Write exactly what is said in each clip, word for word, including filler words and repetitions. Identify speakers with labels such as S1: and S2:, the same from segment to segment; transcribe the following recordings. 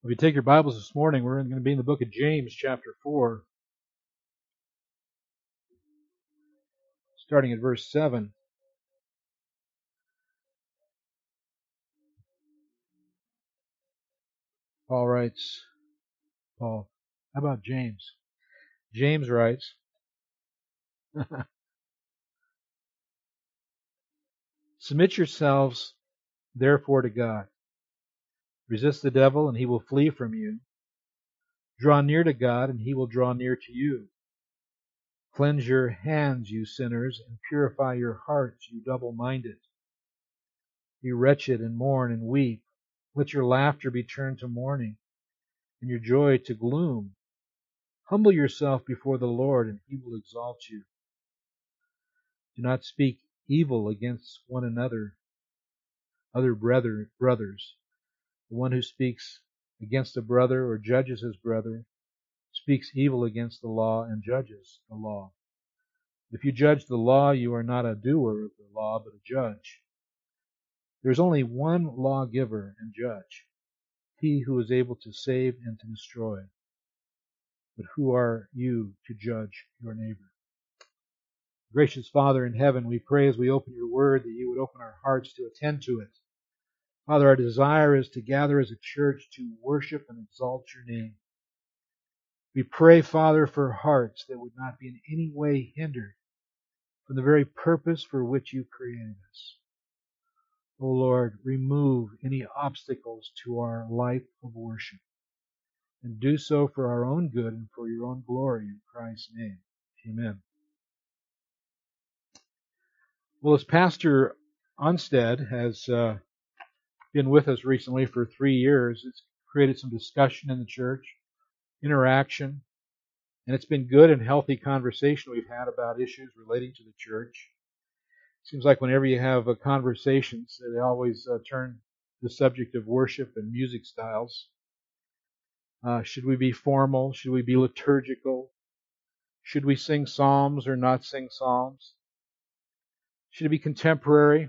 S1: If you take your Bibles this morning, we're going to be in the book of James, chapter four, starting at verse seven. Paul writes, Paul, how about James? James writes, Submit yourselves, therefore, to God. Resist the devil, and he will flee from you. Draw near to God, and he will draw near to you. Cleanse your hands, you sinners, and purify your hearts, you double-minded. Be wretched and mourn and weep. Let your laughter be turned to mourning, and your joy to gloom. Humble yourself before the Lord, and he will exalt you. Do not speak evil against one another, other brother, brothers. The one who speaks against a brother or judges his brother speaks evil against the law and judges the law. If you judge the law, you are not a doer of the law, but a judge. There is only one lawgiver and judge, he who is able to save and to destroy. But who are you to judge your neighbor? Gracious Father in heaven, we pray as we open your word that you would open our hearts to attend to it. Father, our desire is to gather as a church to worship and exalt your name. We pray, Father, for hearts that would not be in any way hindered from the very purpose for which you created us. O Lord, remove any obstacles to our life of worship, and do so for our own good and for your own glory in Christ's name. Amen. Well, as Pastor Onstead has uh, been with us recently for three years, it's created some discussion in the church, interaction, and it's been good and healthy conversation we've had about issues relating to the church. It seems like whenever you have uh, conversations, they always uh, turn the subject of worship and music styles. Uh, should we be formal? Should we be liturgical? Should we sing psalms or not sing psalms? Should it be contemporary?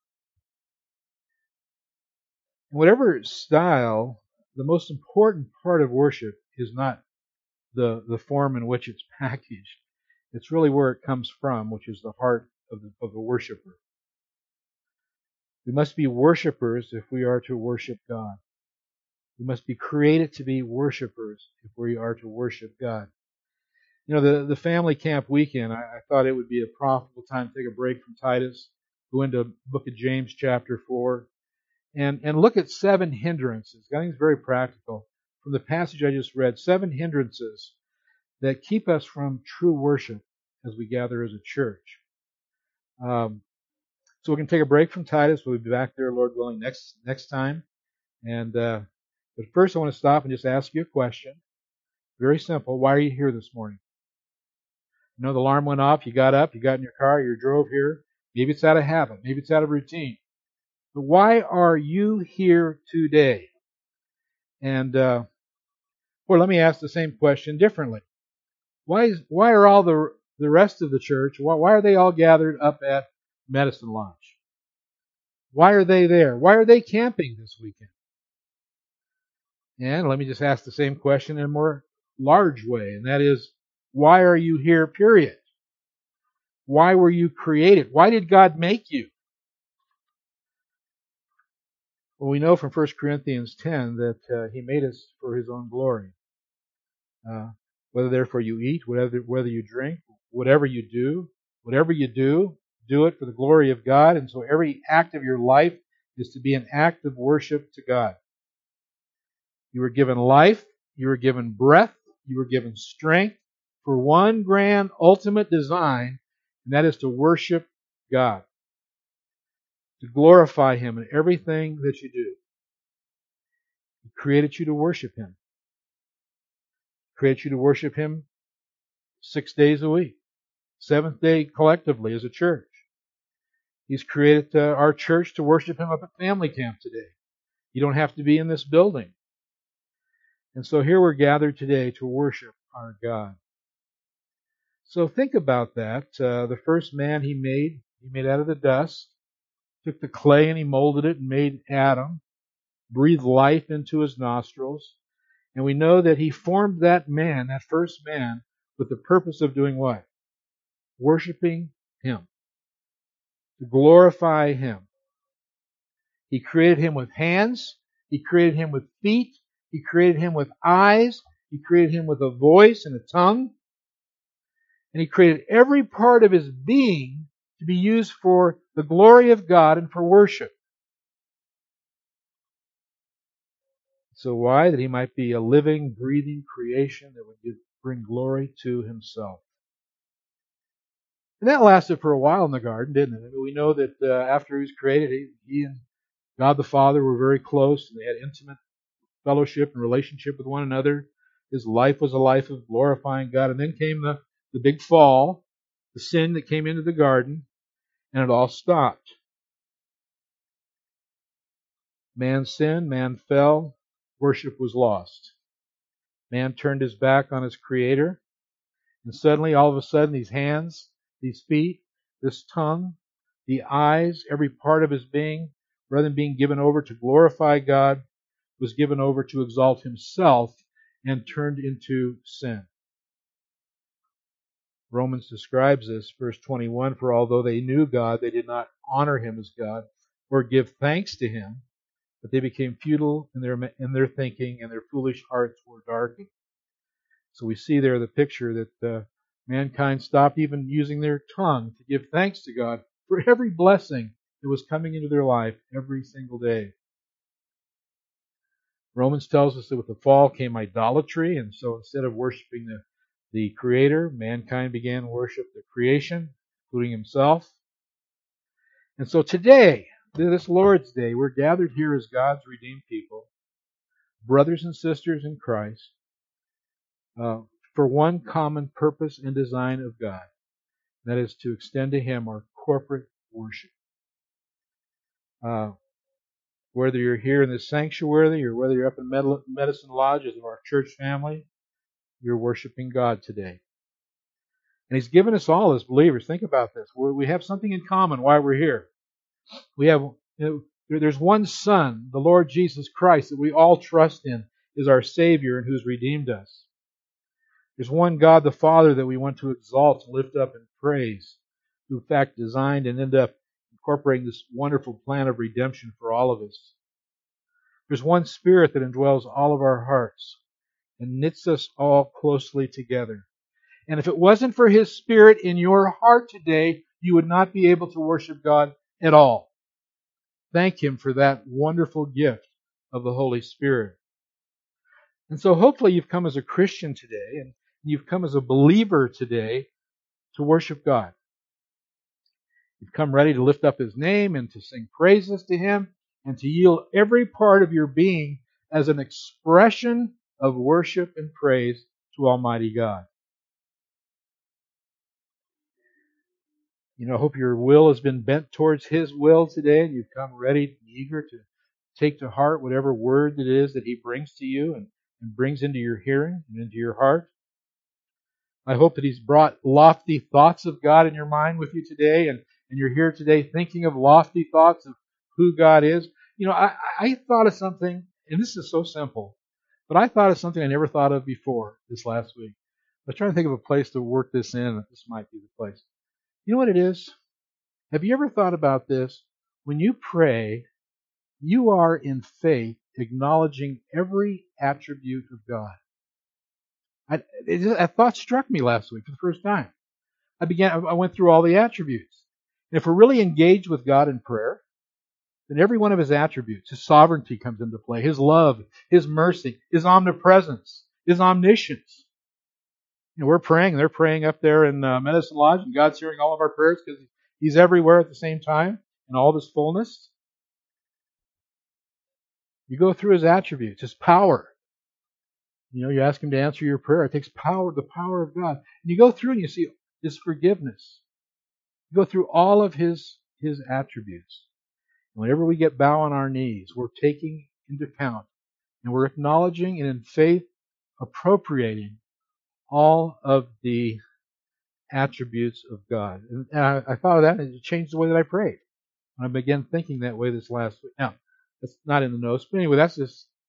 S1: Whatever style, the most important part of worship is not the, the form in which it's packaged. It's really where it comes from, which is the heart of the, of the worshiper. We must be worshipers if we are to worship God. We must be created to be worshipers if we are to worship God. You know, the, the family camp weekend, I, I thought it would be a profitable time to take a break from Titus, go into the book of James chapter four, and, and look at seven hindrances. I think it's very practical. From the passage I just read, seven hindrances that keep us from true worship as we gather as a church. Um, so we're going to take a break from Titus. We'll be back there, Lord willing, next next time. And uh, but first I want to stop and just ask you a question. Very simple. Why are you here this morning? You know, the alarm went off, you got up, you got in your car, you drove here. Maybe it's out of habit, maybe it's out of routine. But why are you here today? And, uh, or let me ask the same question differently. Why is, why are all the, the rest of the church, why, why are they all gathered up at Medicine Lodge? Why are they there? Why are they camping this weekend? And let me just ask the same question in a more large way, and that is, why are you here, period? Why were you created? Why did God make you? Well, we know from First Corinthians ten that uh, He made us for His own glory. Uh, whether therefore you eat, whatever, whether you drink, whatever you do, whatever you do, do it for the glory of God. And so every act of your life is to be an act of worship to God. You were given life, you were given breath, you were given strength for one grand ultimate design, and that is to worship God, to glorify Him in everything that you do. He created you to worship Him. He created you to worship Him six days a week, seventh day collectively as a church. He's created uh, our church to worship Him up at family camp today. You don't have to be in this building. And so here we're gathered today to worship our God. So think about that. Uh, the first man He made, He made out of the dust, took the clay and He molded it and made Adam, breathed life into his nostrils, And we know that he formed that man, that first man, with the purpose of doing what? Worshiping him. To glorify him. He created him with hands. He created him with feet. He created him with eyes. He created him with a voice and a tongue. And he created every part of his being to be used for the glory of God and for worship. So why? That he might be a living, breathing creation that would give, bring glory to himself. And that lasted for a while in the garden, didn't it? I mean, we know that uh, after he was created, he, he and God the Father were very close, and they had intimate fellowship and relationship with one another. His life was a life of glorifying God. And then came the, the big fall, the sin that came into the garden, and it all stopped. Man sinned, man fell, worship was lost. Man turned his back on his Creator, and suddenly, all of a sudden, these hands, these feet, this tongue, the eyes, every part of his being, rather than being given over to glorify God, was given over to exalt himself and turned into sin. Romans describes this, verse twenty-one, for although they knew God, they did not honor him as God or give thanks to him, but they became futile in their in their thinking, and their foolish hearts were darkened. So we see there the picture that uh, mankind stopped even using their tongue to give thanks to God for every blessing that was coming into their life every single day. Romans tells us that with the fall came idolatry, and so instead of worshiping the, the Creator, mankind began to worship the creation, including himself. And so today, this Lord's Day, we're gathered here as God's redeemed people, brothers and sisters in Christ, uh, for one common purpose and design of God. That is to extend to Him our corporate worship. Uh, whether you're here in this sanctuary or whether you're up in Medicine Lodges of our church family, you're worshiping God today. And He's given us all as believers. Think about this. We have something in common why we're here. We have, you know, there's one Son, the Lord Jesus Christ, that we all trust in, is our Savior and who's redeemed us. There's one God the Father that we want to exalt and lift up and praise, who in fact designed and ended up incorporating this wonderful plan of redemption for all of us. There's one Spirit that indwells all of our hearts and knits us all closely together. And if it wasn't for His Spirit in your heart today, you would not be able to worship God at all. Thank Him for that wonderful gift of the Holy Spirit. And so hopefully you've come as a Christian today, and you've come as a believer today to worship God. You've come ready to lift up His name and to sing praises to Him and to yield every part of your being as an expression of worship and praise to Almighty God. You know, I hope your will has been bent towards His will today, and you've come ready and eager to take to heart whatever word it is that He brings to you and, and brings into your hearing and into your heart. I hope that He's brought lofty thoughts of God in your mind with you today, and, and you're here today thinking of lofty thoughts of who God is. You know, I, I thought of something, and this is so simple, but I thought of something I never thought of before this last week. I was trying to think of a place to work this in, and this might be the place. You know what it is? Have you ever thought about this? When you pray, you are in faith acknowledging every attribute of God. I, it, that thought struck me last week for the first time. I began. I went through all the attributes. And if we're really engaged with God in prayer, then every one of His attributes, His sovereignty comes into play, His love, His mercy, His omnipresence, His omniscience. You know, we're praying, and they're praying up there in uh, Medicine Lodge, and God's hearing all of our prayers because He's everywhere at the same time in all of His fullness. You go through His attributes, His power. You know, you ask Him to answer your prayer. It takes power, the power of God. And you go through and you see His forgiveness. You go through all of His, His attributes. And whenever we get bow on our knees, we're taking into account and we're acknowledging and in faith appropriating all of the attributes of God. And I, I thought of that, and it changed the way that I prayed. And I began thinking that way this last week. Now, that's not in the notes, but anyway, that's just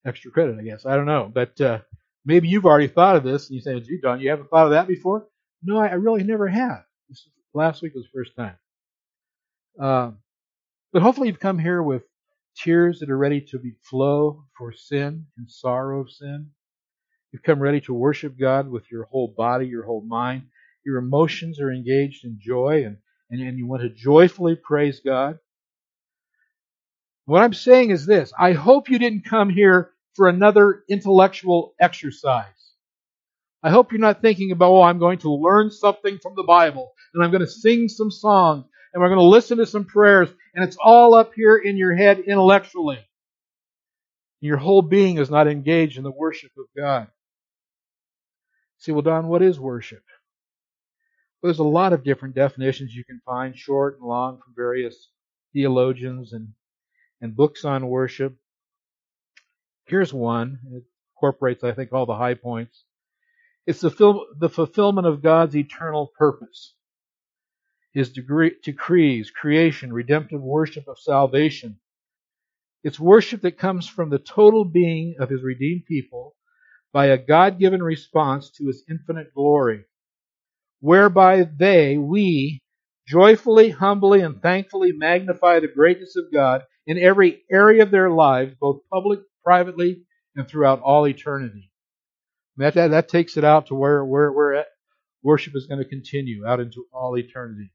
S1: extra credit, I guess. I don't know. But uh, maybe you've already thought of this, and you say, gee, Don, you haven't thought of that before? No, I, I really never have. This is, last week was the first time. Uh, but hopefully you've come here with tears that are ready to be flow for sin and sorrow of sin. You've come ready to worship God with your whole body, your whole mind. Your emotions are engaged in joy, and, and, and you want to joyfully praise God. What I'm saying is this. I hope you didn't come here for another intellectual exercise. I hope you're not thinking about, oh, I'm going to learn something from the Bible, and I'm going to sing some songs, and we're going to listen to some prayers, and it's all up here in your head intellectually. Your whole being is not engaged in the worship of God. See, well, Don, what is worship? Well, there's a lot of different definitions you can find, short and long, from various theologians and, and books on worship. Here's one. It incorporates, I think, all the high points. It's the, fil- the fulfillment of God's eternal purpose. His degree- decrees, creation, redemptive worship of salvation. It's worship that comes from the total being of His redeemed people by a God-given response to His infinite glory, whereby they, we, joyfully, humbly, and thankfully magnify the greatness of God in every area of their lives, both public, privately, and throughout all eternity. That, that, that takes it out to where, where, where worship is going to continue, out into all eternity.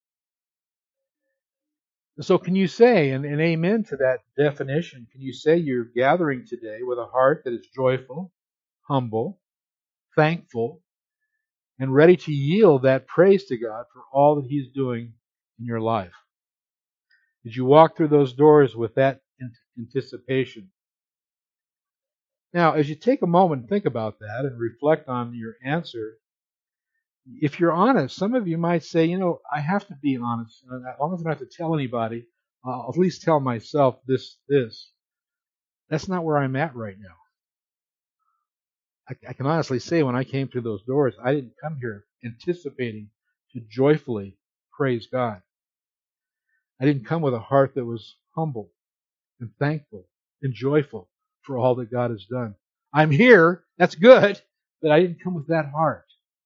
S1: So can you say, and, and amen to that definition, can you say you're gathering today with a heart that is joyful, humble, thankful, and ready to yield that praise to God for all that He's doing in your life? Did you walk through those doors with that anticipation? Now, as you take a moment and think about that and reflect on your answer, if you're honest, some of you might say, you know, I have to be honest. As long as I don't have to tell anybody, I'll at least tell myself this, this. That's not where I'm at right now. I, I can honestly say when I came through those doors, I didn't come here anticipating to joyfully praise God. I didn't come with a heart that was humble and thankful and joyful for all that God has done. I'm here, that's good, but I didn't come with that heart.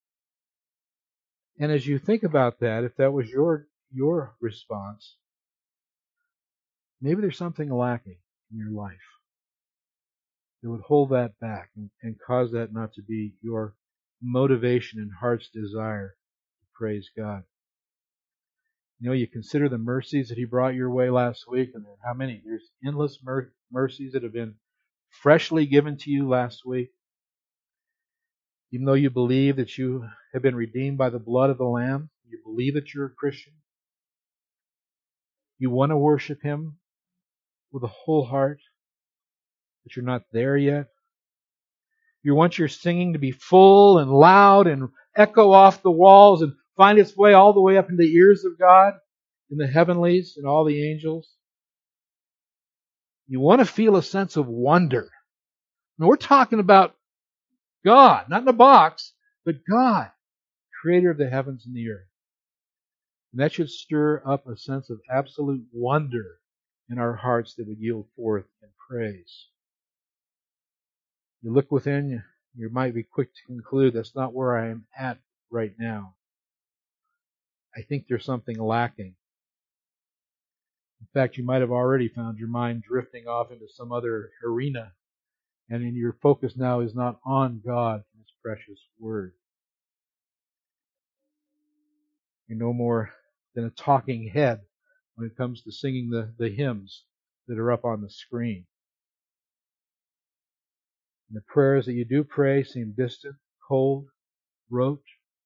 S1: And as you think about that, if that was your your response, maybe there's something lacking in your life that would hold that back and, and cause that not to be your motivation and heart's desire to praise God. You know, you consider the mercies that He brought your way last week, and how many? There's endless mer- mercies that have been freshly given to you last week. Even though you believe that you have been redeemed by the blood of the Lamb, you believe that you're a Christian, you want to worship Him with a whole heart, but you're not there yet. You want your singing to be full and loud and echo off the walls and find its way all the way up into the ears of God in the heavenlies and all the angels. You want to feel a sense of wonder. Now we're talking about God, not in a box, but God, creator of the heavens and the earth. And that should stir up a sense of absolute wonder in our hearts that would yield forth in praise. You look within, you, you might be quick to conclude that's not where I am at right now. I think there's something lacking. In fact, you might have already found your mind drifting off into some other arena, and in your focus now is not on God and His precious Word. You're no more than a talking head when it comes to singing the, the hymns that are up on the screen. And the prayers that you do pray seem distant, cold, rote.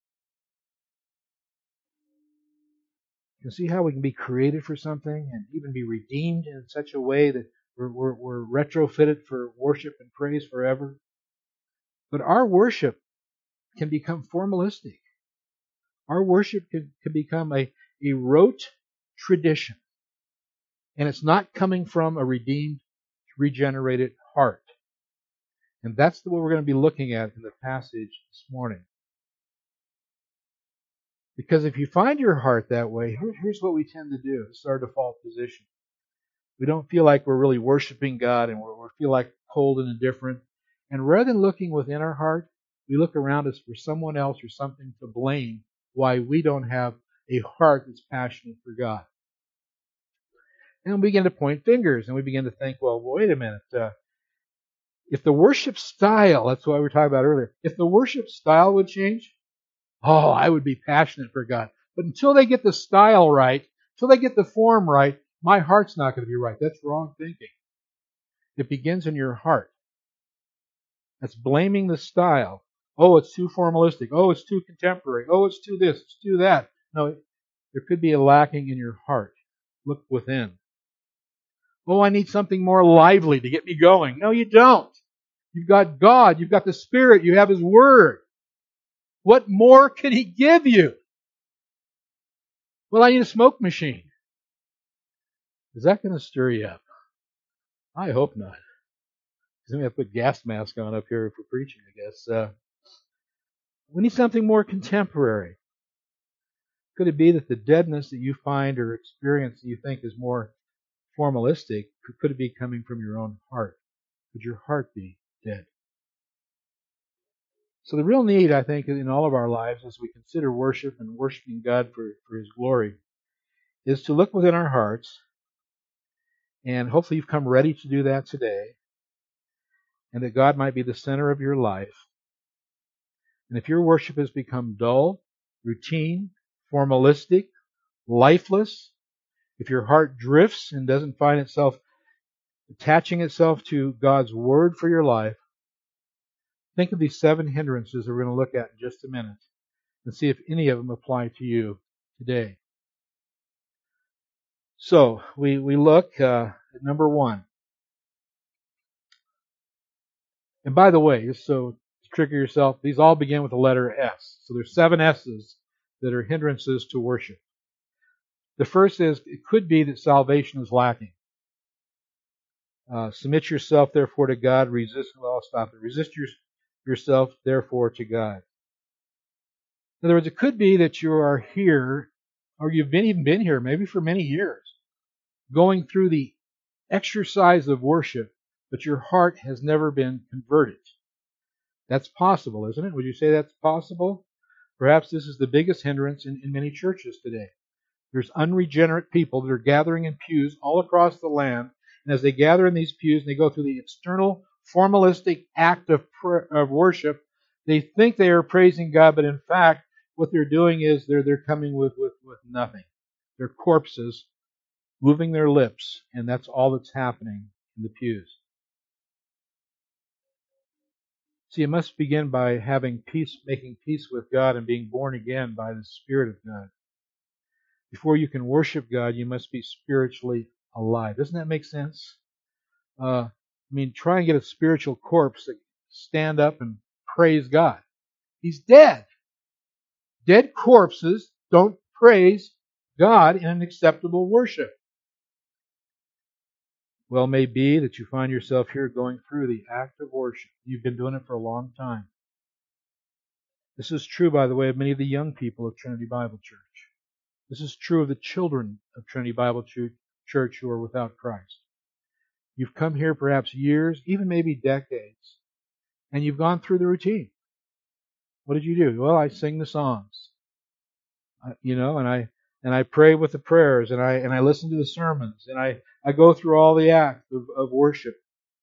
S1: You can see how we can be created for something and even be redeemed in such a way that we're, we're, we're retrofitted for worship and praise forever. But our worship can become formalistic. Our worship can, can become a, a rote tradition. And it's not coming from a redeemed, regenerated heart. And that's what we're going to be looking at in the passage this morning. Because if you find your heart that way, here's what we tend to do. It's our default position. We don't feel like we're really worshiping God, and we feel like cold and indifferent. And rather than looking within our heart, we look around us for someone else or something to blame why we don't have a heart that's passionate for God. And we begin to point fingers, and we begin to think, well, wait a minute. Uh, if the worship style, that's what we were talking about earlier, if the worship style would change, oh, I would be passionate for God. But until they get the style right, until they get the form right, my heart's not going to be right. That's wrong thinking. It begins in your heart. That's blaming the style. Oh, it's too formalistic. Oh, it's too contemporary. Oh, it's too this, it's too that. No, there could be a lacking in your heart. Look within. Oh, I need something more lively to get me going. No, you don't. You've got God. You've got the Spirit. You have His Word. What more can He give you? Well, I need a smoke machine. Is that going to stir you up? I hope not. Because we have to put gas mask on up here for preaching, I guess. Uh, we need something more contemporary. Could it be that the deadness that you find or experience that you think is more formalistic, could it be coming from your own heart? Could your heart be dead? So the real need, I think, in all of our lives as we consider worship and worshiping God for, for His glory is to look within our hearts, and hopefully you've come ready to do that today, and that God might be the center of your life. And if your worship has become dull, routine, formalistic, lifeless, if your heart drifts and doesn't find itself attaching itself to God's Word for your life, think of these seven hindrances that we're going to look at in just a minute and see if any of them apply to you today. So, we, we look uh, at number one. And by the way, just so to trigger yourself, these all begin with the letter S. So there's seven S's that are hindrances to worship. The first is, it could be that salvation is lacking. Uh, submit yourself, therefore, to God. Resist, well, I'll stop it. Resist your, yourself, therefore, to God. In other words, it could be that you are here, or you've been even been here, maybe for many years, going through the exercise of worship, but your heart has never been converted. That's possible, isn't it? Would you say that's possible? Perhaps this is the biggest hindrance in, in many churches today. There's unregenerate people that are gathering in pews all across the land, and as they gather in these pews and they go through the external, formalistic act of, prayer, of worship, they think they are praising God, but in fact, what they're doing is they're they're coming with, with, with nothing. They're corpses moving their lips, and that's all that's happening in the pews. See, it must begin by having peace, making peace with God and being born again by the Spirit of God. Before you can worship God, you must be spiritually alive. Doesn't that make sense? Uh, I mean, try and get a spiritual corpse to stand up and praise God. He's dead. Dead corpses don't praise God in an acceptable worship. Well, it may be that you find yourself here going through the act of worship. You've been doing it for a long time. This is true, by the way, of many of the young people of Trinity Bible Church. This is true of the children of Trinity Bible Church who are without Christ. You've come here perhaps years, even maybe decades, and you've gone through the routine. What did you do? Well, I sing the songs, I, you know, and I and I pray with the prayers, and I and I listen to the sermons, and I, I go through all the acts of, of worship.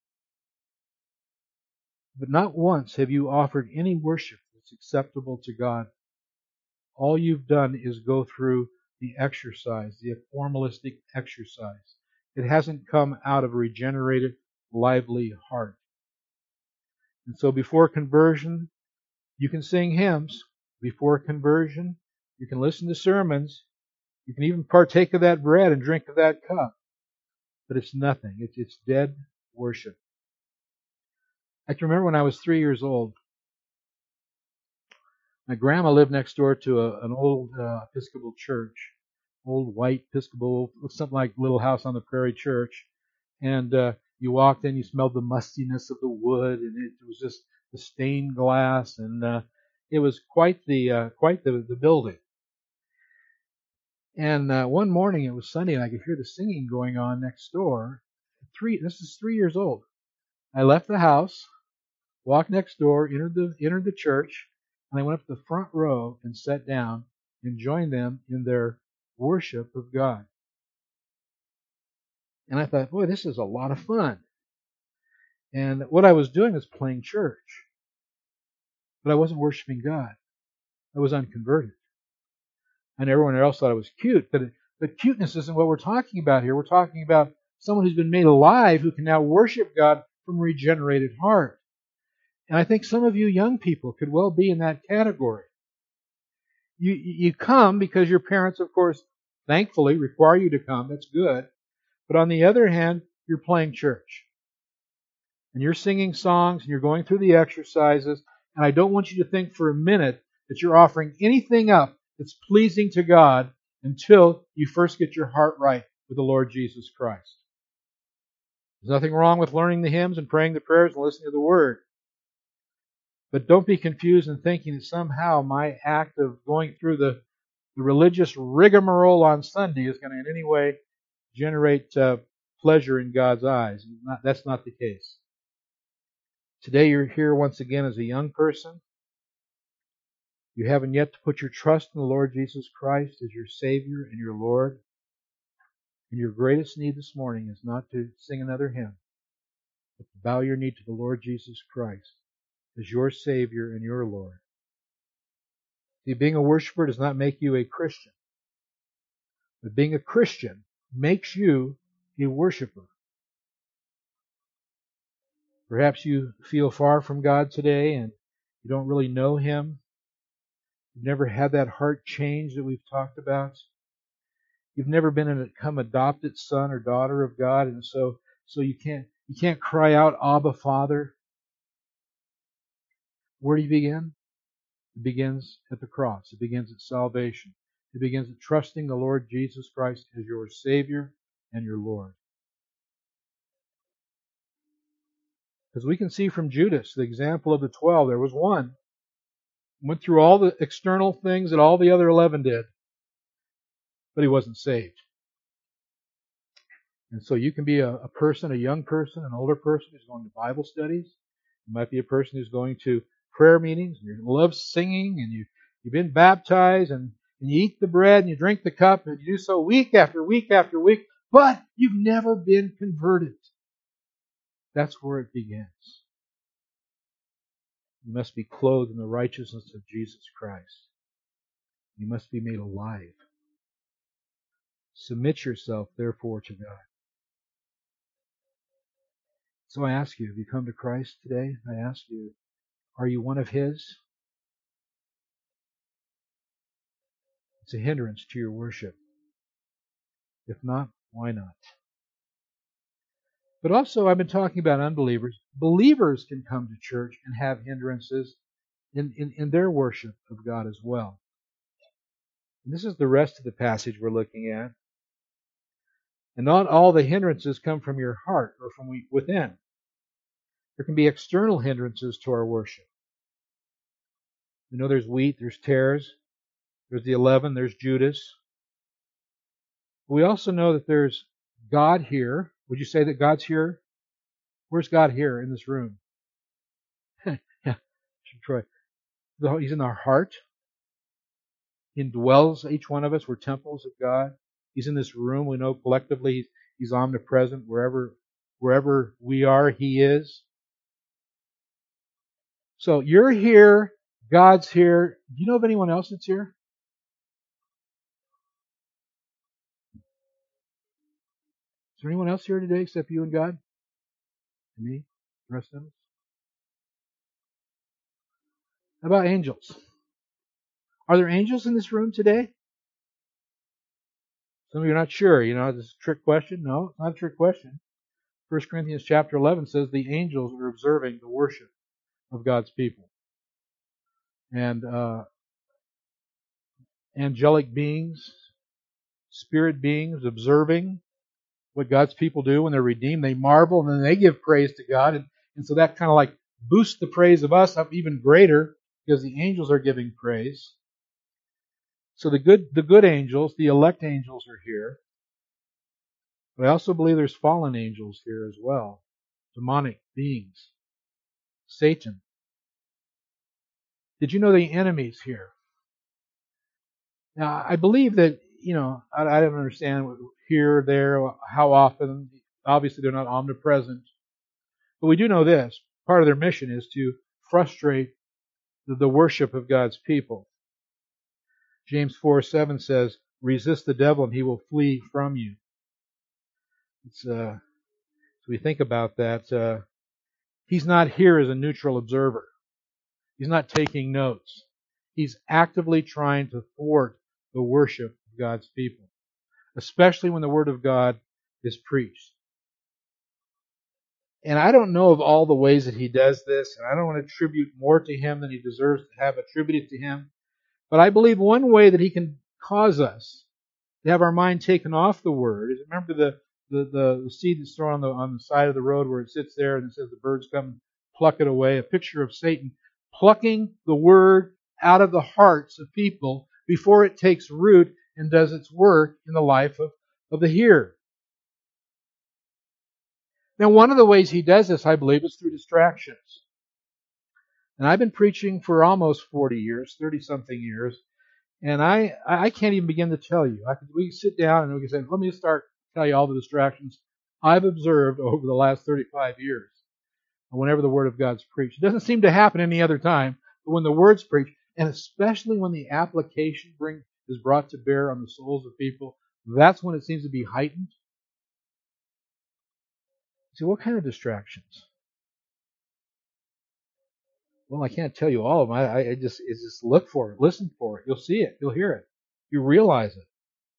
S1: But not once have you offered any worship that's acceptable to God. All you've done is go through the exercise, the formalistic exercise. It hasn't come out of a regenerated, lively heart. And so before conversion, you can sing hymns. Before conversion, you can listen to sermons. You can even partake of that bread and drink of that cup. But it's nothing. It's, it's dead worship. I can remember when I was three years old, my grandma lived next door to a, an old uh, Episcopal church, old white Episcopal, something like Little House on the Prairie church. And uh, you walked in, you smelled the mustiness of the wood, and it was just the stained glass, and uh, it was quite the uh, quite the, the building. And uh, one morning, it was Sunday, and I could hear the singing going on next door. Three, this is three years old. I left the house, walked next door, entered the entered the church, and I went up to the front row and sat down and joined them in their worship of God. And I thought, boy, this is a lot of fun. And what I was doing was playing church. But I wasn't worshiping God. I was unconverted. And everyone else thought I was cute. But, but cuteness isn't what we're talking about here. We're talking about someone who's been made alive who can now worship God from a regenerated heart. And I think some of you young people could well be in that category. You, you come because your parents, of course, thankfully require you to come. That's good. But on the other hand, you're playing church. And you're singing songs and you're going through the exercises. And I don't want you to think for a minute that you're offering anything up that's pleasing to God until you first get your heart right with the Lord Jesus Christ. There's nothing wrong with learning the hymns and praying the prayers and listening to the Word. But don't be confused in thinking that somehow my act of going through the, the religious rigmarole on Sunday is going to in any way generate uh, pleasure in God's eyes. Not, that's not the case. Today you're here once again as a young person. You haven't yet to put your trust in the Lord Jesus Christ as your Savior and your Lord. And your greatest need this morning is not to sing another hymn, but to bow your knee to the Lord Jesus Christ as your Savior and your Lord. See, being a worshiper does not make you a Christian. But being a Christian makes you a worshiper. Perhaps you feel far from God today and you don't really know Him. You've never had that heart change that we've talked about. You've never been a become adopted son or daughter of God, and so so you can't you can't cry out, Abba, Father. Where do you begin? It begins at the cross. It begins at salvation. It begins at trusting the Lord Jesus Christ as your Savior and your Lord. Because we can see from Judas, the example of the twelve, there was one. Went through all the external things that all the other eleven did. But he wasn't saved. And so you can be a, a person, a young person, an older person who's going to Bible studies. You might be a person who's going to prayer meetings, and you love singing, and you, you've been baptized, and, and you eat the bread, and you drink the cup, and you do so week after week after week, but you've never been converted. That's where it begins. You must be clothed in the righteousness of Jesus Christ. You must be made alive. Submit yourself, therefore, to God. So I ask you, have you come to Christ today? I ask you, are you one of His? It's a hindrance to your worship. If not, why not? But also, I've been talking about unbelievers. Believers can come to church and have hindrances in, in, in their worship of God as well. And this is the rest of the passage we're looking at. And not all the hindrances come from your heart or from within. There can be external hindrances to our worship. You know, there's wheat, there's tares, there's the eleven, there's Judas. We also know that there's God here. Would you say that God's here? Where's God here in this room? Yeah, Troy. He's in our heart. He indwells each one of us. We're temples of God. He's in this room. We know collectively He's omnipresent. Wherever, wherever we are, He is. So you're here. God's here. Do you know of anyone else that's here? Is there anyone else here today except you and God? And me? The rest of us? How about angels? Are there angels in this room today? Some of you are not sure. You know, this is a trick question. No, it's not a trick question. First Corinthians chapter eleven says the angels are observing the worship of God's people. And uh, angelic beings, spirit beings observing what God's people do when they're redeemed. They marvel and then they give praise to God. And, and so that kind of like boosts the praise of us up even greater because the angels are giving praise. So the good, the good angels, the elect angels are here. But I also believe there's fallen angels here as well. demonic beings, Satan. Did you know the enemy's here? Now, I believe that, you know, I, I don't understand here, there, how often. Obviously, they're not omnipresent. But we do know this. Part of their mission is to frustrate the, the worship of God's people. James four seven says, resist the devil and he will flee from you. It's, uh, as we think about that, uh, he's not here as a neutral observer. He's not taking notes. He's actively trying to thwart the worship of God's people, especially when the Word of God is preached. And I don't know of all the ways that he does this, and I don't want to attribute more to him than he deserves to have attributed to him. But I believe one way that he can cause us to have our mind taken off the Word is, remember the, the, the, the seed that's thrown on the, on the side of the road where it sits there and it says the birds come and pluck it away, a picture of Satan plucking the Word out of the hearts of people before it takes root and does its work in the life of, of the hearer. Now, one of the ways he does this, I believe, is through distractions. And I've been preaching for almost forty years, thirty-something years, and I I can't even begin to tell you. I could, we can sit down and we can say, let me start tell you all the distractions I've observed over the last thirty-five years whenever the Word of God's preached. It doesn't seem to happen any other time, but when the Word's preached, and especially when the application bring, is brought to bear on the souls of people, that's when it seems to be heightened. So what kind of distractions? Well, I can't tell you all of them. I, I just, it's just look for it, listen for it. You'll see it, you'll hear it, you realize it.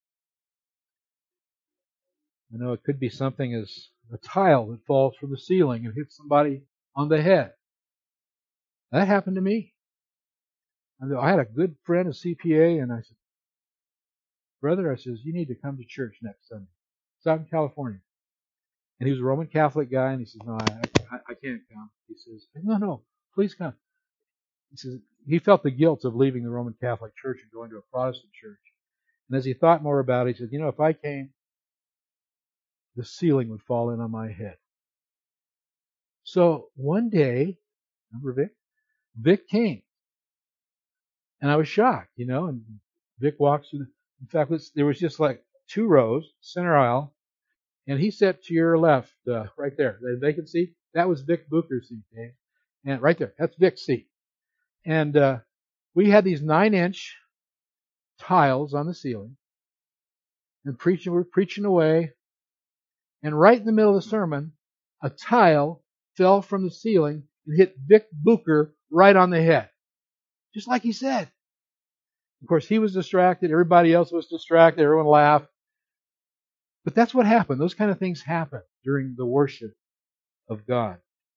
S1: I know it could be something as a tile that falls from the ceiling and hits somebody on the head. That happened to me. I had a good friend, a C P A, and I said, brother, I says, you need to come to church next Sunday. It's out in California. And he was a Roman Catholic guy, and he says, no, I, I, I can't come. He says, no, no, please come. He says, he felt the guilt of leaving the Roman Catholic Church and going to a Protestant church. And as he thought more about it, he said, you know, if I came, the ceiling would fall in on my head. So one day, remember Vic? Vic came. And I was shocked, you know, and Vic walks through. The, in fact, there was just like two rows, center aisle, and he sat to your left, uh, right there. That vacancy, that was Vic Booker's seat, okay? And right there, that's Vic's seat. And uh, we had these nine-inch tiles on the ceiling, and preaching, we're preaching away, and right in the middle of the sermon, a tile fell from the ceiling and hit Vic Booker right on the head. Just like he said. Of course, he was distracted. Everybody else was distracted. Everyone laughed. But that's what happened. Those kind of things happen during the worship of God.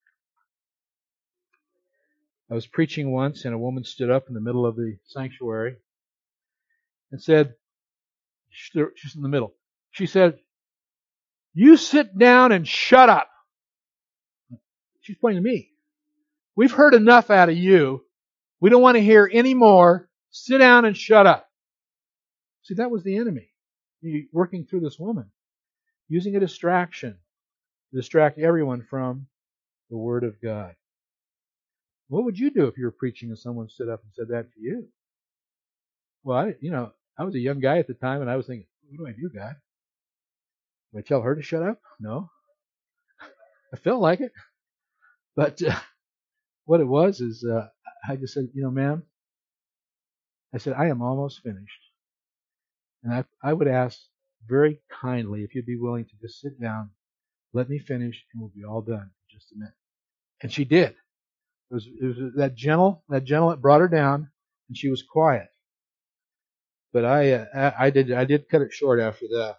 S1: I was preaching once, and a woman stood up in the middle of the sanctuary and said, she's in the middle. She said, you sit down and shut up. She's pointing to me. We've heard enough out of you. We don't want to hear any more. Sit down and shut up. See, that was the enemy working through this woman, using a distraction to distract everyone from the Word of God. What would you do if you were preaching and someone stood up and said that to you? Well, I, you know, I was a young guy at the time, and I was thinking, what do I do, God? Do I tell her to shut up? No. I felt like it. But uh, what it was is uh, I just said, you know, ma'am, I said, I am almost finished. And I, I would ask very kindly if you'd be willing to just sit down, let me finish, and we'll be all done in just a minute. And she did. It was, it was that gentle, that gentle, it brought her down, and she was quiet. But I, uh, I did, I did cut it short after that.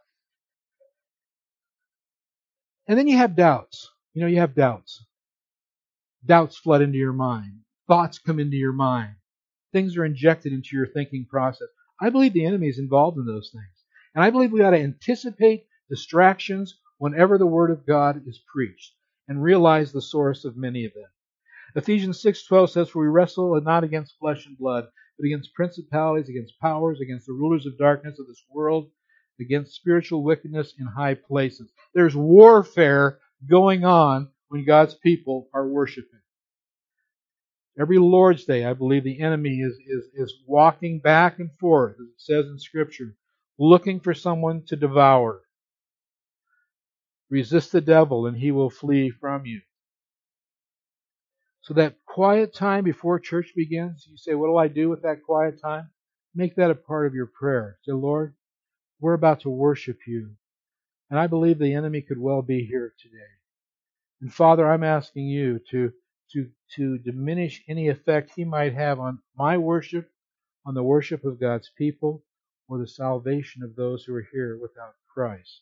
S1: And then you have doubts. You know, you have doubts. Doubts flood into your mind. Thoughts come into your mind. Things are injected into your thinking process. I believe the enemy is involved in those things. And I believe we ought to anticipate distractions whenever the Word of God is preached and realize the source of many of them. Ephesians six twelve says, for we wrestle not against flesh and blood, but against principalities, against powers, against the rulers of darkness of this world, against spiritual wickedness in high places. There's warfare going on when God's people are worshiping. Every Lord's Day, I believe the enemy is, is, is walking back and forth, as it says in Scripture, looking for someone to devour. Resist the devil and he will flee from you. So that quiet time before church begins, you say, what do I do with that quiet time? Make that a part of your prayer. Say, Lord, we're about to worship you. And I believe the enemy could well be here today. And Father, I'm asking you to, to, to diminish any effect he might have on my worship, on the worship of God's people, or the salvation of those who are here without Christ.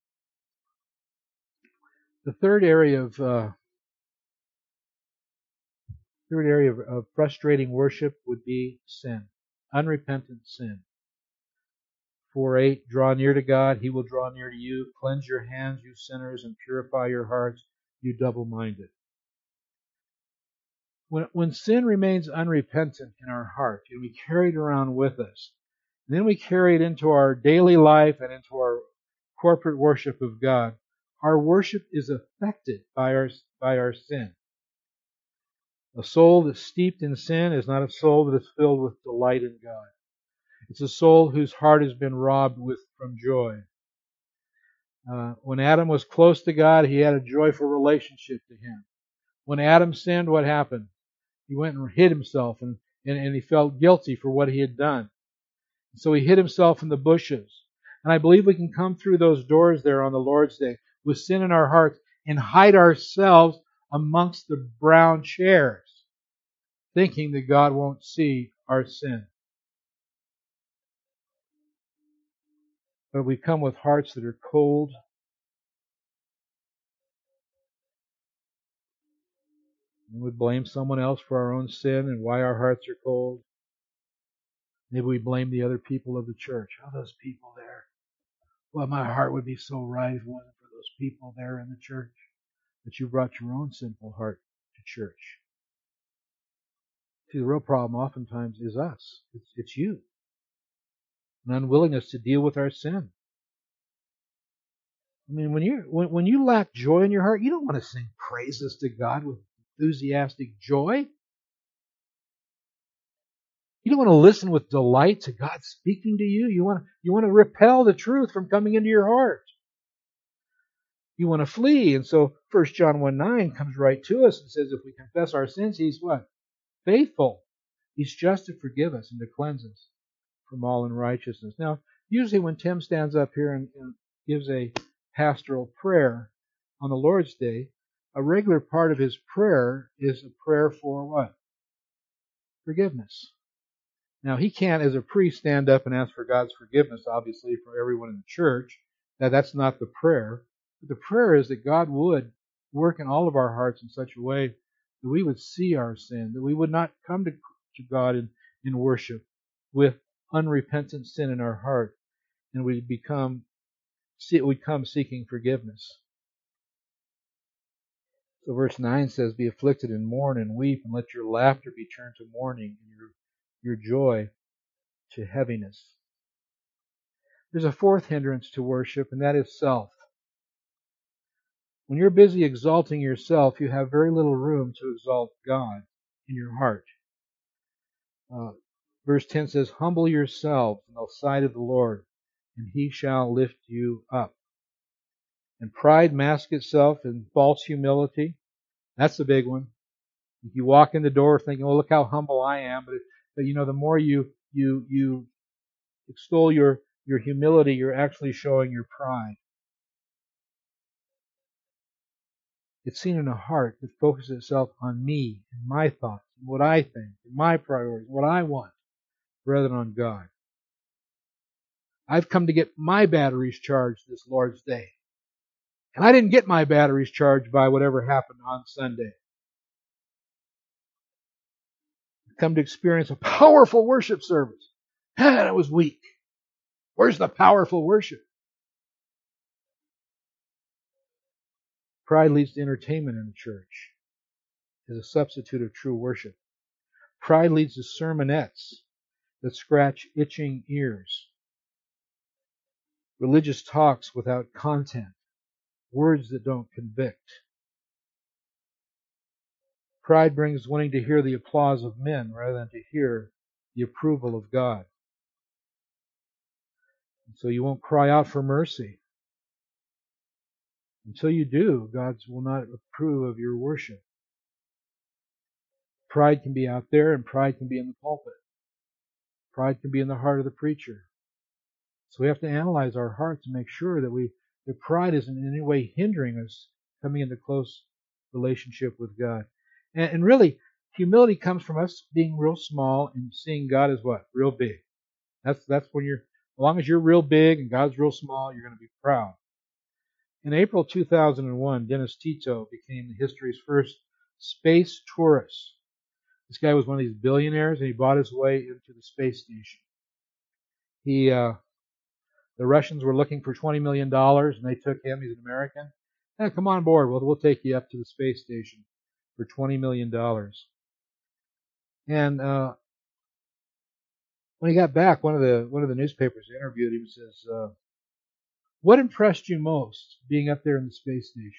S1: The third area of uh, third area of, of frustrating worship would be sin, unrepentant sin. four eight, draw near to God, he will draw near to you. Cleanse your hands, you sinners, and purify your hearts, you double-minded. When, when sin remains unrepentant in our heart, and we carry it around with us, and then we carry it into our daily life and into our corporate worship of God, our worship is affected by our, by our sin. A soul that's steeped in sin is not a soul that is filled with delight in God. It's a soul whose heart has been robbed with from joy. Uh, when Adam was close to God, he had a joyful relationship to Him. When Adam sinned, what happened? He went and hid himself, and, and, and he felt guilty for what he had done. So he hid himself in the bushes. And I believe we can come through those doors there on the Lord's Day with sin in our hearts and hide ourselves amongst the brown chairs, thinking that God won't see our sin. But we come with hearts that are cold. And we blame someone else for our own sin and why our hearts are cold. Maybe we blame the other people of the church. Oh, those people there. Well, my heart would be so right if it wasn't for those people there in the church. But you brought your own sinful heart to church. See, the real problem oftentimes is us. It's, it's you. An unwillingness to deal with our sin. I mean, when you when, when you lack joy in your heart, you don't want to sing praises to God with enthusiastic joy. You don't want to listen with delight to God speaking to you. You want, you want to repel the truth from coming into your heart. You want to flee. And so First John one nine comes right to us and says if we confess our sins, He's what? Faithful. He's just to forgive us and to cleanse us from all unrighteousness. Now, usually when Tim stands up here and, and gives a pastoral prayer on the Lord's Day, a regular part of his prayer is a prayer for what? Forgiveness. Now, he can't, as a priest, stand up and ask for God's forgiveness, obviously, for everyone in the church. Now, that's not the prayer. But the prayer is that God would work in all of our hearts in such a way that we would see our sin, that we would not come to, to God in, in worship with unrepentant sin in our heart, and we'd become, we'd come seeking forgiveness. So verse nine says, be afflicted and mourn and weep, and let your laughter be turned to mourning, and your your joy to heaviness. There's a fourth hindrance to worship, and that is self. When you're busy exalting yourself, you have very little room to exalt God in your heart. Uh, verse ten says, humble yourselves in the sight of the Lord, and He shall lift you up. And pride masks itself in false humility. That's the big one. If you walk in the door thinking, oh, look how humble I am, but, but you know, the more you you you extol your, your humility, you're actually showing your pride. It's seen in a heart that focuses itself on me and my thoughts, and what I think, and my priorities, what I want, rather than on God. I've come to get my batteries charged this Lord's Day. And I didn't get my batteries charged by whatever happened on Sunday. I've come to experience a powerful worship service. And it was weak. Where's the powerful worship? Pride leads to entertainment in the church as a substitute of true worship. Pride leads to sermonettes that scratch itching ears. Religious talks without content. Words that don't convict. Pride brings wanting to hear the applause of men rather than to hear the approval of God. And so you won't cry out for mercy. Until you do, God will not approve of your worship. Pride can be out there, and pride can be in the pulpit. Pride can be in the heart of the preacher. So we have to analyze our hearts and make sure that we that pride isn't in any way hindering us coming into close relationship with God. And, and really, humility comes from us being real small and seeing God as what? Real big. That's that's when you're, as long as you're real big and God's real small, you're going to be proud. In April two thousand one, Dennis Tito became history's first space tourist. This guy was one of these billionaires, and he bought his way into the space station. He, uh, the Russians were looking for twenty million dollars, and they took him. He's an American. Hey, come on board. We'll, we'll take you up to the space station for twenty million dollars. And uh, when he got back, one of the one of the newspapers interviewed him and says, uh, "What impressed you most being up there in the space station?"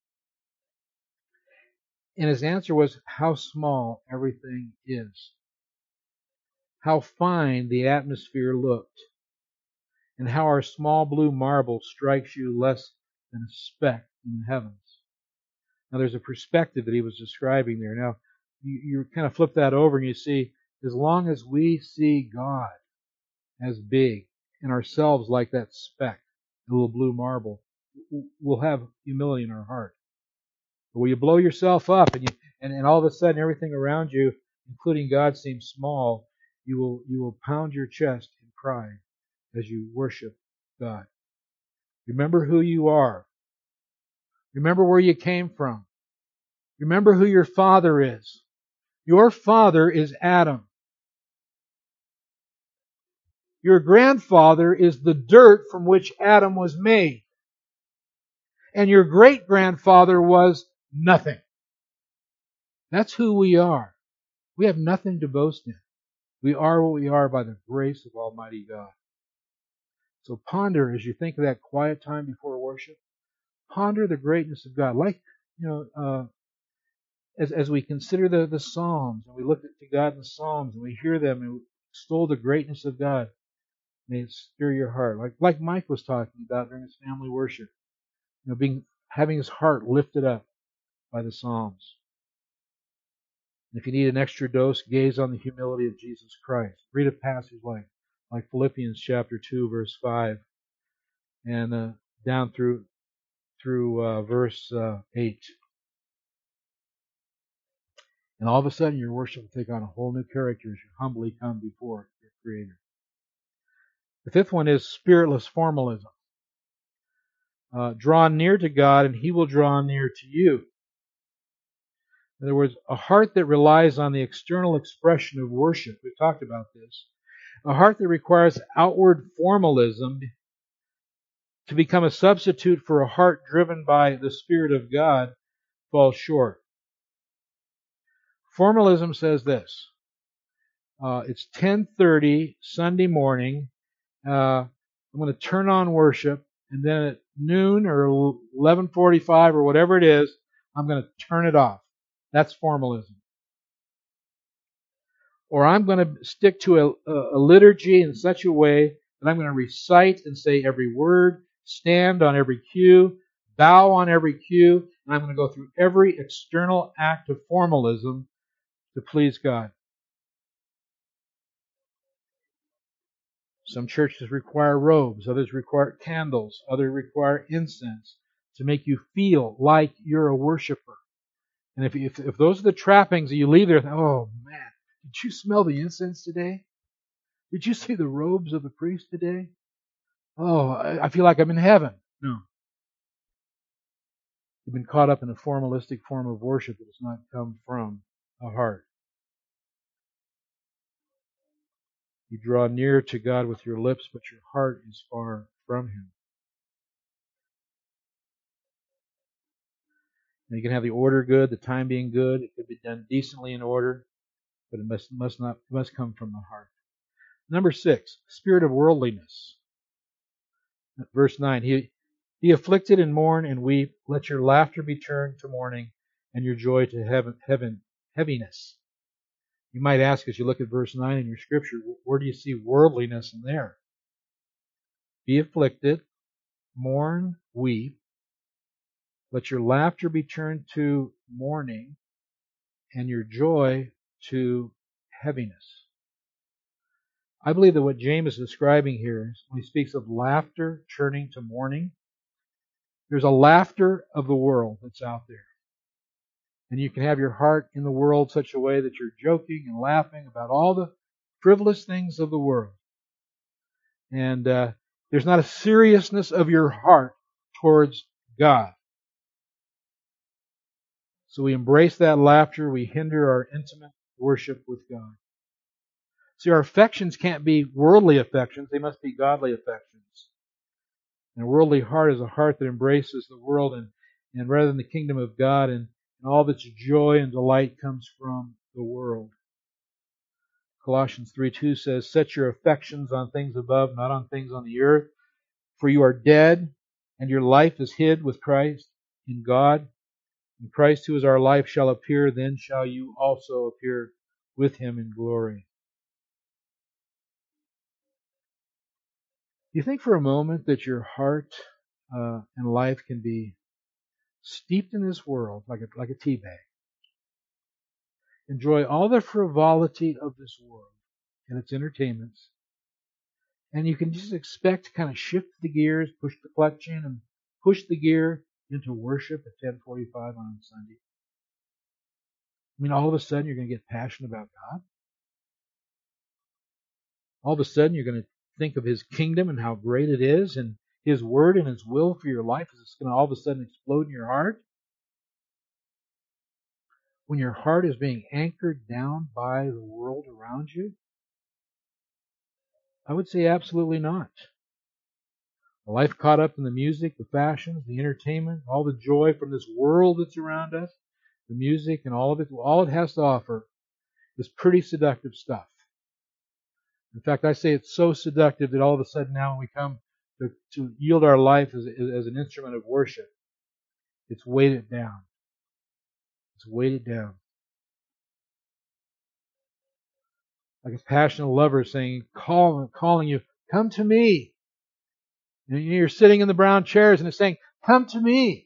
S1: And his answer was, "How small everything is. How fine the atmosphere looked. And how our small blue marble strikes you less than a speck in the heavens." Now there's a perspective that he was describing there. Now you, you kind of flip that over and you see, as long as we see God as big and ourselves like that speck, a little blue marble, we'll have humility in our heart. But when you blow yourself up and you and, and all of a sudden everything around you, including God, seems small, you will you will pound your chest in pride as you worship God. Remember who you are. Remember where you came from. Remember who your father is. Your father is Adam. Your grandfather is the dirt from which Adam was made. And your great-grandfather was nothing. That's who we are. We have nothing to boast in. We are what we are by the grace of Almighty God. So ponder as you think of that quiet time before worship. Ponder the greatness of God. Like, you know, uh, as as we consider the, the Psalms, and we look at to God in the Psalms, and we hear them, and we extol the greatness of God, may it stir your heart. Like like Mike was talking about during his family worship. You know, being having his heart lifted up by the Psalms. And if you need an extra dose, gaze on the humility of Jesus Christ. Read a passage like like Philippians chapter two, verse five, and uh, down through through uh, verse uh, eight. And all of a sudden your worship will take on a whole new character as you humbly come before your Creator. The fifth one is spiritless formalism. Uh, draw near to God and He will draw near to you. In other words, a heart that relies on the external expression of worship. We've talked about this. A heart that requires outward formalism to become a substitute for a heart driven by the Spirit of God falls short. Formalism says this. Uh, it's ten thirty Sunday morning. Uh, I'm going to turn on worship, and then at noon or eleven forty-five or whatever it is, I'm going to turn it off. That's formalism. Or I'm going to stick to a, a liturgy in such a way that I'm going to recite and say every word, stand on every cue, bow on every cue, and I'm going to go through every external act of formalism to please God. Some churches require robes, others require candles, others require incense to make you feel like you're a worshiper. And if, if, if those are the trappings that you leave there, oh man, did you smell the incense today? Did you see the robes of the priest today? Oh, I, I feel like I'm in heaven. No. You've been caught up in a formalistic form of worship that does not come from a heart. You draw near to God with your lips, but your heart is far from Him. Now you can have the order good, the time being good. It could be done decently in order, but it must must not must come from the heart. Number six, spirit of worldliness. Verse nine. He be afflicted and mourn and weep. Let your laughter be turned to mourning, and your joy to heaven. Heaven. heaviness. You might ask as you look at verse nine in your scripture, where do you see worldliness in there? Be afflicted, mourn, weep. Let your laughter be turned to mourning, and your joy to heaviness. I believe that what James is describing here is when he speaks of laughter turning to mourning, there's a laughter of the world that's out there. And you can have your heart in the world such a way that you're joking and laughing about all the frivolous things of the world. And uh, there's not a seriousness of your heart towards God. So we embrace that laughter. We hinder our intimate worship with God. See, our affections can't be worldly affections. They must be godly affections. And a worldly heart is a heart that embraces the world and, and rather than the kingdom of God, and, and all of its joy and delight comes from the world. Colossians three two says, set your affections on things above, not on things on the earth. For you are dead, and your life is hid with Christ in God. And Christ, who is our life, shall appear, then shall you also appear with him in glory. Do you think for a moment that your heart uh, and life can be steeped in this world like a, like a tea bag? Enjoy all the frivolity of this world and its entertainments, and you can just expect to kind of shift the gears, push the clutch in, and push the gear into worship at ten forty-five on Sunday. I mean, all of a sudden you're going to get passionate about God. All of a sudden you're going to think of His kingdom and how great it is, and His word and His will for your life is going to all of a sudden explode in your heart. When your heart is being anchored down by the world around you? I would say absolutely not. A life caught up in the music, the fashions, the entertainment, all the joy from this world that's around us, the music and all of it, all it has to offer is pretty seductive stuff. In fact, I say it's so seductive that all of a sudden now when we come to, to yield our life as, as an instrument of worship, it's weighted down. It's weighted down. Like a passionate lover saying, call, calling you, come to me. And you're sitting in the brown chairs and it's saying, come to me.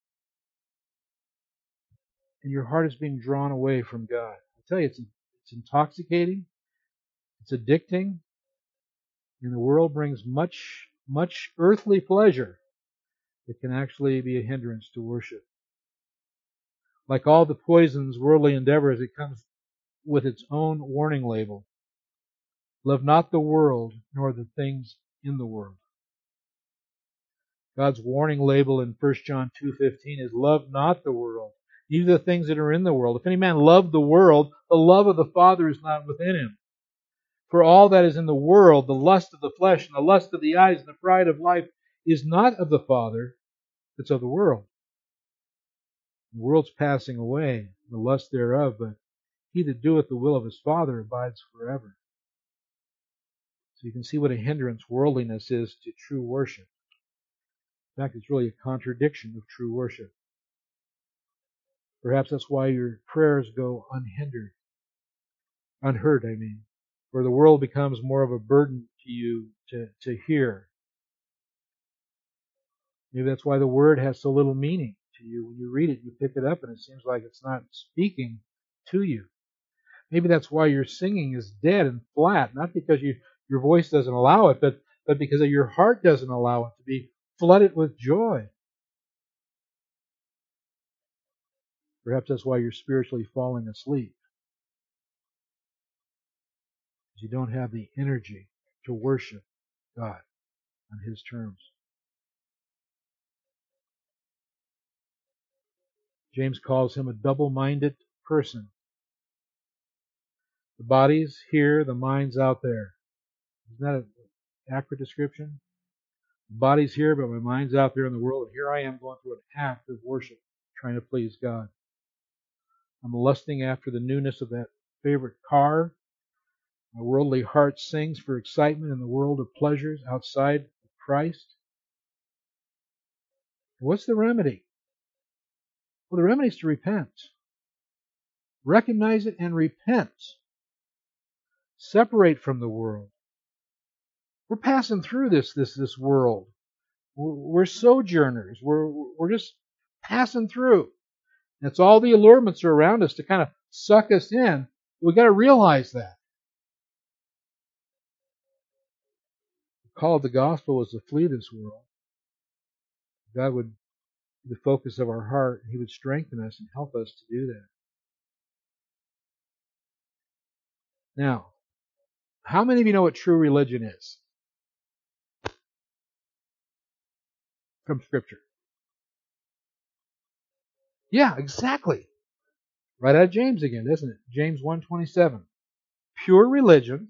S1: And your heart is being drawn away from God. I tell you, it's, it's intoxicating. It's addicting. And the world brings much, much earthly pleasure that can actually be a hindrance to worship. Like all the poisons, worldly endeavors, it comes with its own warning label. Love not the world, nor the things in the world. God's warning label in First John two fifteen is love not the world, neither the things that are in the world. If any man love the world, the love of the Father is not within him. For all that is in the world, the lust of the flesh and the lust of the eyes and the pride of life, is not of the Father, it's of the world. The world's passing away, the lust thereof, but he that doeth the will of his Father abides forever. So you can see what a hindrance worldliness is to true worship. In fact, it's really a contradiction of true worship. Perhaps that's why your prayers go unhindered, unheard, I mean, where the world becomes more of a burden to you to, to hear. Maybe that's why the Word has so little meaning to you. When you read it, you pick it up and it seems like it's not speaking to you. Maybe that's why your singing is dead and flat, not because you, your voice doesn't allow it, but, but because your heart doesn't allow it to be flooded with joy. Perhaps that's why you're spiritually falling asleep. Because you don't have the energy to worship God on His terms. James calls him a double-minded person. The body's here, the mind's out there. Isn't that an accurate description? The body's here, but my mind's out there in the world, and here I am going through an act of worship, trying to please God. I'm lusting after the newness of that favorite car. My worldly heart sings for excitement in the world of pleasures outside of Christ. What's the remedy? Well, the remedy is to repent. Recognize it and repent. Separate from the world. We're passing through this this this world. We're, we're sojourners. We're we're just passing through. And it's all the allurements are around us to kind of suck us in. We've got to realize that. The call of the gospel was to flee this world. God would be the focus of our heart, and He would strengthen us and help us to do that. Now, how many of you know what true religion is? From Scripture. Yeah, exactly. Right out of James again, isn't it? James one twenty-seven. Pure religion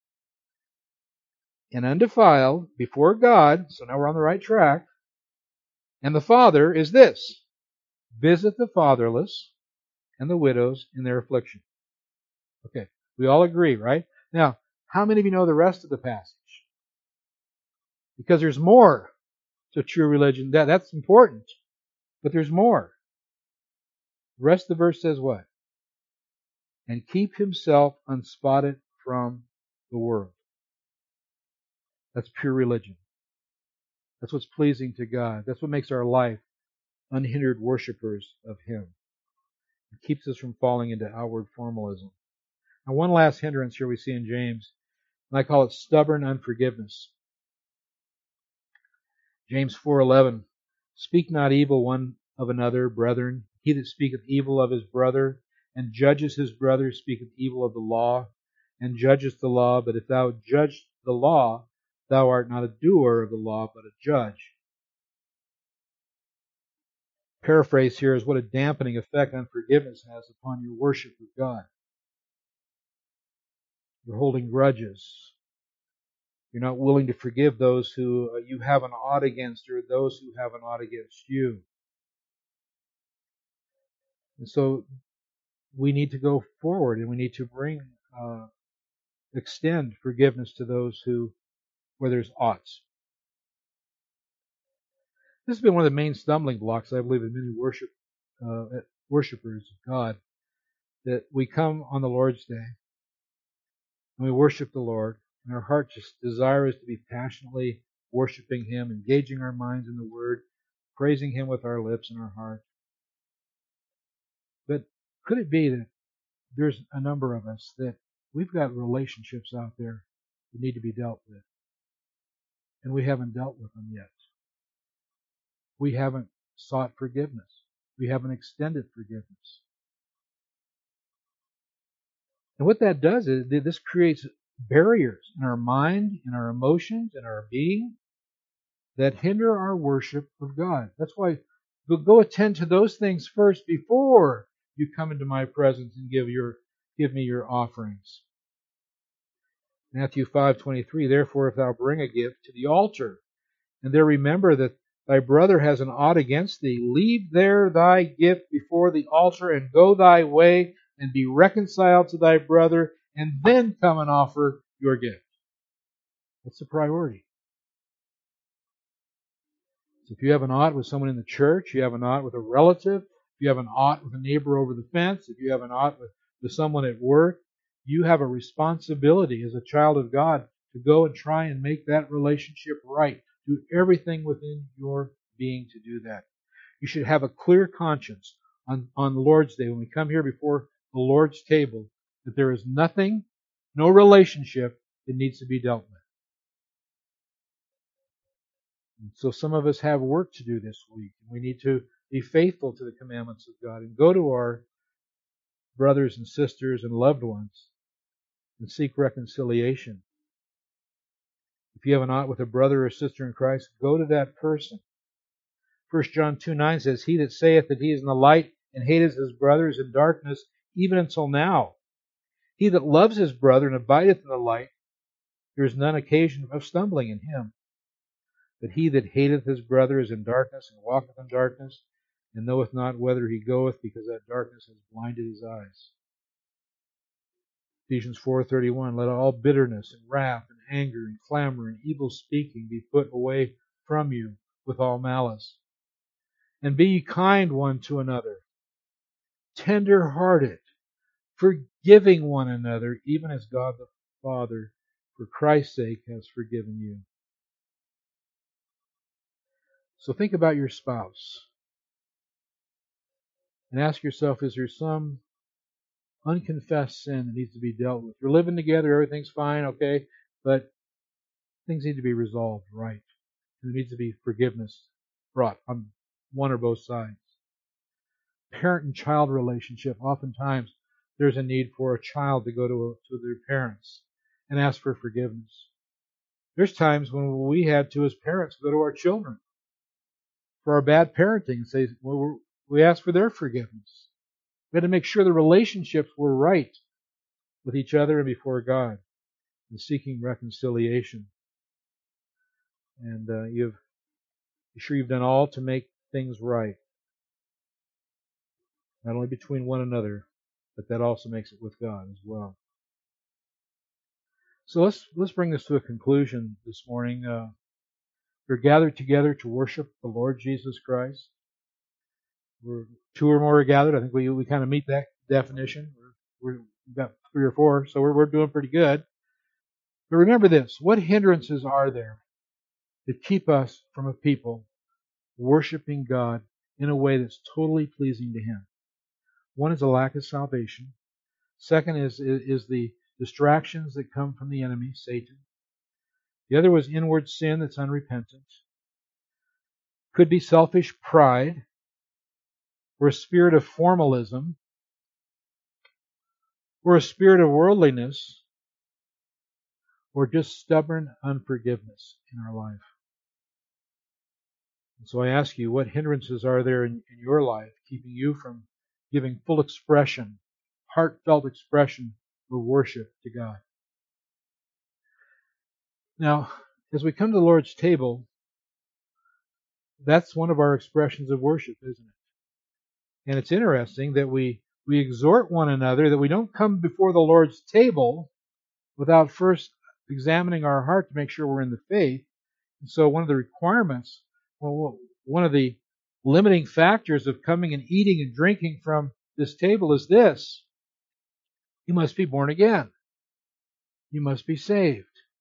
S1: and undefiled before God, so now we're on the right track, and the Father is this: visit the fatherless and the widows in their affliction. Okay, we all agree, right? Now, how many of you know the rest of the passage? Because there's more to true religion. That, that's important. But there's more. The rest of the verse says what? And keep himself unspotted from the world. That's pure religion. That's what's pleasing to God. That's what makes our life unhindered worshipers of Him. It keeps us from falling into outward formalism. Now, one last hindrance here we see in James, and I call it stubborn unforgiveness. James four eleven. Speak not evil one of another, brethren. He that speaketh evil of his brother and judges his brother speaketh evil of the law, and judgest the law. But if thou judge the law, thou art not a doer of the law, but a judge. Paraphrase here is what a dampening effect unforgiveness has upon your worship of God. You're holding grudges. You're not willing to forgive those who you have an ought against, or those who have an ought against you. And so we need to go forward, and we need to bring, uh, extend forgiveness to those who, where there's oughts. This has been one of the main stumbling blocks, I believe, in many worship uh, worshipers of God, that we come on the Lord's Day and we worship the Lord, and our heart just desires to be passionately worshiping Him, engaging our minds in the Word, praising Him with our lips and our heart. But could it be that there's a number of us that we've got relationships out there that need to be dealt with, and we haven't dealt with them yet? We haven't sought forgiveness. We haven't extended forgiveness. And what that does is this creates barriers in our mind, in our emotions, in our being that hinder our worship of God. That's why go attend to those things first before you come into my presence and give your give me your offerings. Matthew five twenty-three. Therefore, if thou bring a gift to the altar, and there remember that thy brother has an ought against thee, leave there thy gift before the altar, and go thy way, and be reconciled to thy brother, and then come and offer your gift. That's the priority. So if you have an ought with someone in the church, you have an ought with a relative, if you have an ought with a neighbor over the fence, if you have an ought with, with someone at work, you have a responsibility as a child of God to go and try and make that relationship right. Do everything within your being to do that. You should have a clear conscience on, on the Lord's Day when we come here before the Lord's table that there is nothing, no relationship that needs to be dealt with. And so some of us have work to do this week. We need to be faithful to the commandments of God and go to our brothers and sisters and loved ones and seek reconciliation. If you have an ought with a brother or sister in Christ, go to that person. First John two nine says, He that saith that he is in the light and hateth his brother is in darkness, even until now. He that loves his brother and abideth in the light, there is none occasion of stumbling in him. But he that hateth his brother is in darkness, and walketh in darkness, and knoweth not whither he goeth, because that darkness has blinded his eyes. Ephesians four thirty-one. Let all bitterness and wrath and anger and clamor and evil speaking be put away from you with all malice. And be ye kind one to another, tender-hearted, forgiving one another, even as God the Father, for Christ's sake, has forgiven you. So think about your spouse and ask yourself, is there some unconfessed sin that needs to be dealt with? You're living together, everything's fine, okay, but things need to be resolved right. There needs to be forgiveness brought on one or both sides. Parent and child relationship, oftentimes there's a need for a child to go to, a, to their parents and ask for forgiveness. There's times when we had to, as parents, go to our children for our bad parenting and say, well, we ask for their forgiveness. We had to make sure the relationships were right with each other and before God, and seeking reconciliation. And uh, you've, you're sure you've done all to make things right, not only between one another, but that also makes it with God as well. So let's let's bring this to a conclusion this morning. Uh, we're gathered together to worship the Lord Jesus Christ. We're two or more are gathered. I think we we kind of meet that definition. We're, we're we've got three or four, so we're we're doing pretty good. But remember this: what hindrances are there that keep us from a people worshiping God in a way that's totally pleasing to Him? One is a lack of salvation. Second is, is, is the distractions that come from the enemy, Satan. The other was inward sin that's unrepentant. Could be selfish pride, or a spirit of formalism, or a spirit of worldliness, or just stubborn unforgiveness in our life. And so I ask you, what hindrances are there in, in your life keeping you from giving full expression, heartfelt expression of worship to God? Now, as we come to the Lord's table, that's one of our expressions of worship, isn't it? And it's interesting that we, we exhort one another that we don't come before the Lord's table without first examining our heart to make sure we're in the faith. And so one of the requirements, well, one of the limiting factors of coming and eating and drinking from this table is this: you must be born again. You must be saved.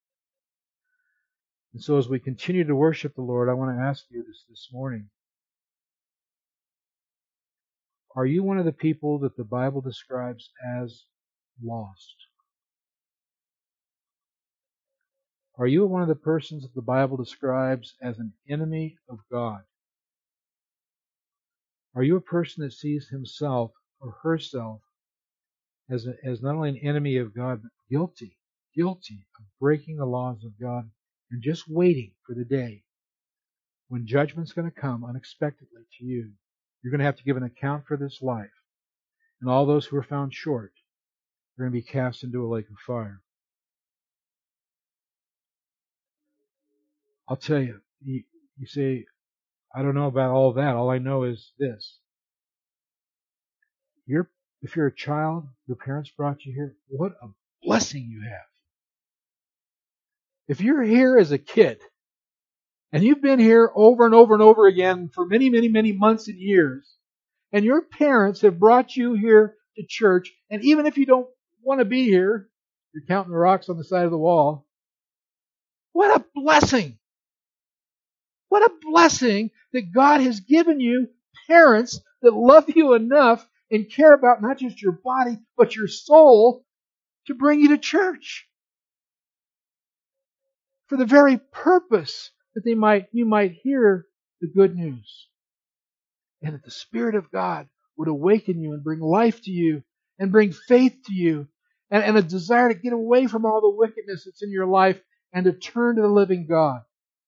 S1: And so as we continue to worship the Lord, I want to ask you this this morning. Are you one of the people that the Bible describes as lost? Are you one of the persons that the Bible describes as an enemy of God? Are you a person that sees himself or herself as, a, as not only an enemy of God, but guilty, guilty of breaking the laws of God and just waiting for the day when judgment's going to come unexpectedly to you? You're going to have to give an account for this life. And all those who are found short are going to be cast into a lake of fire. I'll tell you, you, you say, I don't know about all that. All I know is this. You're, if you're a child, your parents brought you here, what a blessing you have. If you're here as a kid, and you've been here over and over and over again for many, many, many months and years, and your parents have brought you here to church, and even if you don't want to be here, you're counting the rocks on the side of the wall, what a blessing! What a blessing that God has given you parents that love you enough and care about not just your body, but your soul to bring you to church. For the very purpose that they might, you might hear the good news. And that the Spirit of God would awaken you and bring life to you and bring faith to you and, and a desire to get away from all the wickedness that's in your life and to turn to the living God.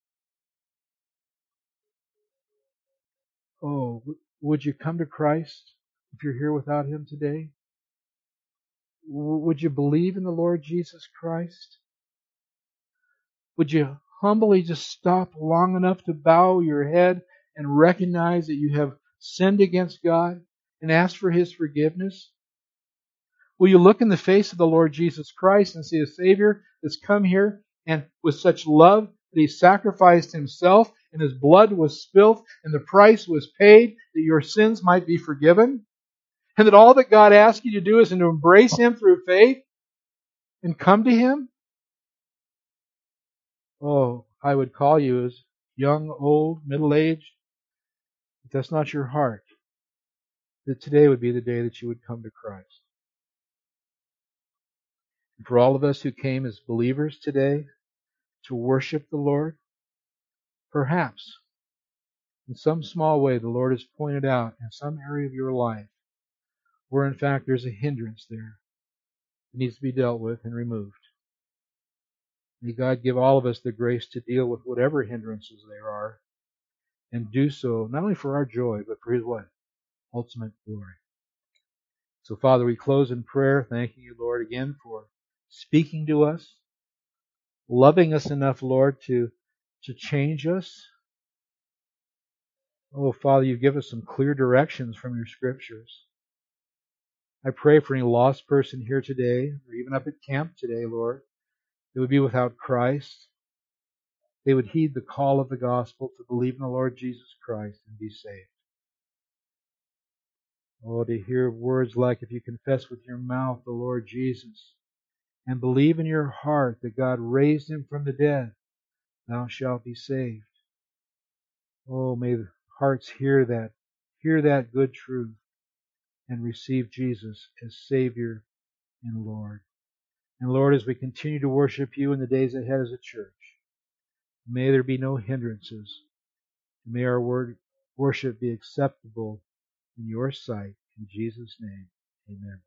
S1: Oh, would you come to Christ if you're here without Him today? Would you believe in the Lord Jesus Christ? Would you humbly just stop long enough to bow your head and recognize that you have sinned against God and ask for His forgiveness? Will you look in the face of the Lord Jesus Christ and see a Savior that's come here and with such love that He sacrificed Himself and His blood was spilt and the price was paid that your sins might be forgiven? And that all that God asks you to do is to embrace Him through faith and come to Him? Oh, I would call you as young, old, middle-aged. If that's not your heart, that today would be the day that you would come to Christ. And for all of us who came as believers today to worship the Lord, perhaps in some small way the Lord has pointed out in some area of your life where in fact there's a hindrance there that needs to be dealt with and removed. May God give all of us the grace to deal with whatever hindrances there are and do so not only for our joy but for His what? Ultimate glory. So Father, we close in prayer, thanking you, Lord, again for speaking to us, loving us enough, Lord, to, to change us. Oh, Father, you give us some clear directions from your Scriptures. I pray for any lost person here today, or even up at camp today, Lord, they would be without Christ. They would heed the call of the gospel to believe in the Lord Jesus Christ and be saved. Oh, to hear words like, if you confess with your mouth the Lord Jesus and believe in your heart that God raised Him from the dead, thou shalt be saved. Oh, may the hearts hear that, hear that good truth and receive Jesus as Savior and Lord. And Lord, as we continue to worship you in the days ahead as a church, may there be no hindrances. May our word worship be acceptable in your sight. In Jesus' name, amen.